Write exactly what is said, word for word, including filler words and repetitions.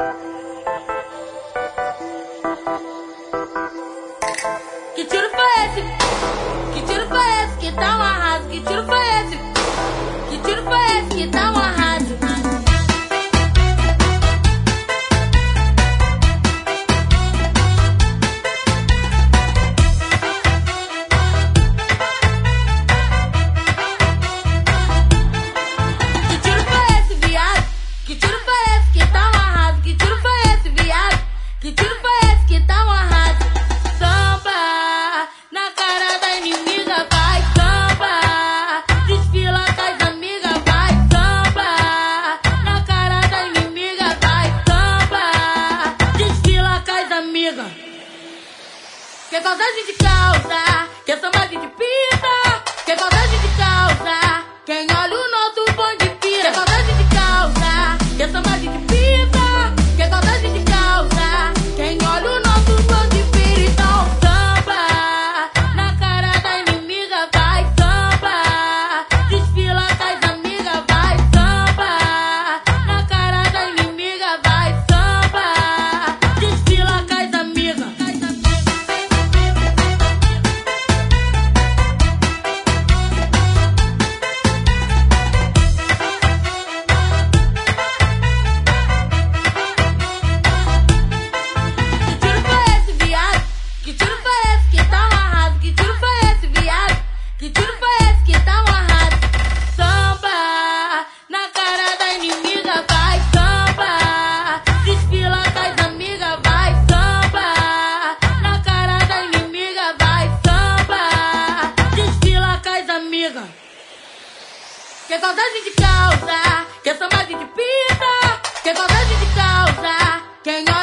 Que tiro foi esse? Que tiro foi esse que tá um arraso? Que tiro foi esse? Que tiro foi esse que tá um arraso? Que tiro foi esse, viado? Que tiro foi esse que tá um arraso? Que tiro foi esse, viado? Que tiro foi esse que tá um arraso? Samba na cara da inimiga, vai samba. Desfila com as amigas, vai samba. Na cara da inimiga, vai samba. Desfila com as amigas. Que saudade de causa, que samba de pita. Que saudade de causa, quem olha o nosso bonde pira. Que saudade de causa, que samba de pita. Que saudade de causa, quem olha o nosso bonde pira. Então samba na cara da inimiga, vai samba. Desfila com as amigas, vai samba. Na cara da inimiga, vai samba. Desfila com as amigas. Que tiro foi esse, viado? Que tiro foi esse que tá um arraso? Que tiro foi esse, viado? Que tiro foi esse que tá um arraso? Samba na cara da inimiga, vai samba. Desfila com as amigas, vai samba. Na cara da inimiga, vai samba. Desfila com as amigas. Que saudade de causa, que samba de pita. Que saudade de causa, quem olha